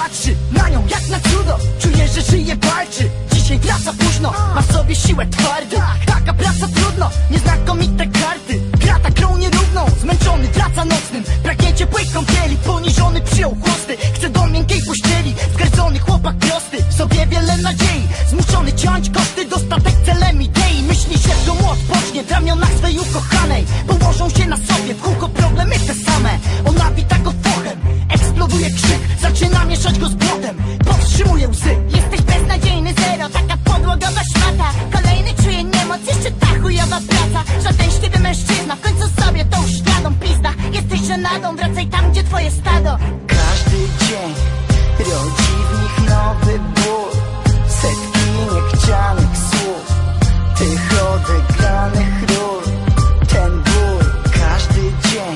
patrzy na nią jak na cudo. Czuje, że żyje, walczy. Dzisiaj wraca późno, ma w sobie siłę twardy. Taka praca trudno, nieznakomite karty. Gra tak grą nierówną, zmęczony wraca nocnym. Pragnie ciepłej kąpieli, poniżony przyjął chłosty. Chce do miękkiej pościeli, zgardzony chłopak prosty. W sobie wiele nadziei, zmuszony ciąć koszty. Dostatek celem idei, myśli, że w domu odpocznie. W ramionach swej ukochanej położą się na sobie, w kółko problemy te same. Ona wita go fochem, eksploduje krzyk. Zaczyna mieszać go z błotem, powstrzymuje łzy. Jesteś beznadziejny, zero, taka podłogowa szmata. Kolejny czuje niemoc, jeszcze ta chujowa praca. Żaden śliwy mężczyzna, w końcu sobie tą śladą pizda. Jesteś żenadą, wracaj tam, gdzie twoje stado. Każdy dzień rodzi w nich nowy ból. Setki niechcianych słów, tych odegranych ról. Ten ból, każdy dzień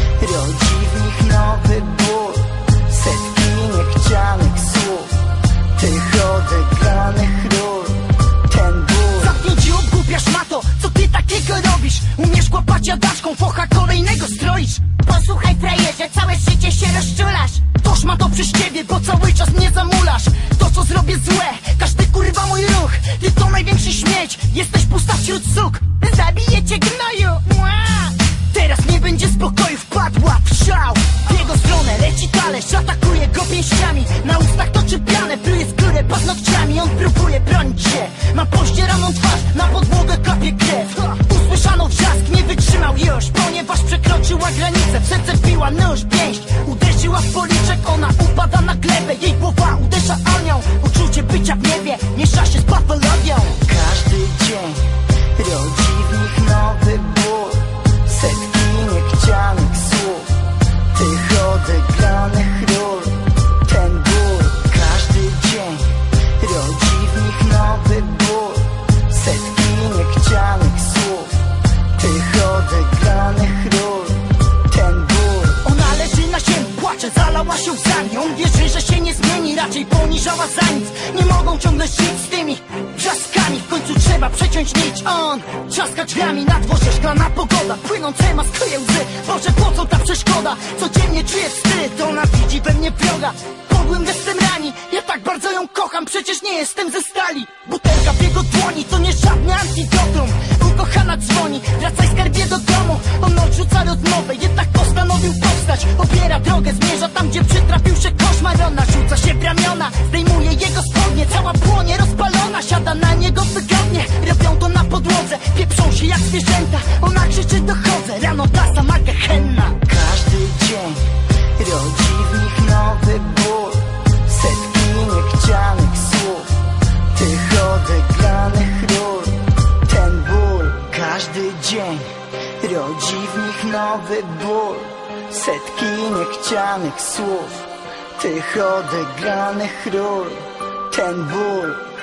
rodzi w nich nowy ból. Setki niechcianych słów, tych odegranych ról. Ten ból. Zamknij dziób, głupia szmato, co ty takiego robisz? Umiesz kłapać jadaczką, focha kolejnego stroisz. Posłuchaj, frajerze, całe życie się rozczulasz. Toż ma to przez ciebie, bo cały czas mnie zamulasz. To co zrobię złe, każdy kurwa mój ruch. Ty to największy śmieć, jesteś pusta wśród suk. Zabiję cię, gnoju. Mua! Teraz nie będzie spokoju, wpadła w szał. W jego stronę leci talerz, atakuje go pięściami. Na ustach toczy pianę, pluje skórę paznokciami. On próbuje bronić się, ma pościeraną twarz. Na podłogę kapie krew. Usłyszano wrzask, nie wytrzymał już, ponieważ przekroczyła granicę. W serce wbiła nóż, pięść, uderzyła w policzek. Ona upada na glebę, jej głowa uderza anioł. Uczucie bycia w niebie miesza się z patologią. Każdy dzień rodzi w nich nowy ból. Setki niechcianych słów, tych odegranych ról. Ten ból, każdy dzień rodzi w nich nowy ból. Setki niechcianych słów, tych odegranych ról. Ten ból. Ona leży na ziemi, płacze, zalała się łzami. On wierzy, że się nie zmieni, raczej poniżała za nic. Nie mogą ciągle żyć z tymi wrzaskami. W końcu trzeba przeciąć nić. On trzaska drzwiami, na dworze szklana pogoda. Płynące maskuje łzy, Boże, po co ta przeszkoda? Codziennie czuję wstyd, ona widzi we mnie wroga. Podłym gestem rani, ja tak bardzo ją kocham. Przecież nie jestem ze stali. Butelka w jego dłoni, to nie żadne antidotum. Ukochana dzwoni, wracaj skarbie do domu. On odrzuca rozmowę, jednak postanowił powstać. Obiera drogę, zmierza tam, gdzie przytrafił się koszmar. Ona rzuca się w ramiona, zdejmuje jego spodnie. Cała płonie, rozpalona, siada na niego wygodnie. Robią to na podłodze, pieprzą się jak zwierzęta. Ona krzyczy, dochodzę, rano ta sama gehenna. Każdy dzień rodzi w nich nowy ból. Setki niechcianych słów, tych odegranych ról. Ten ból, każdy dzień rodzi w nich nowy ból. Setki niechcianych słów, tych odegranych ról. Ten ból.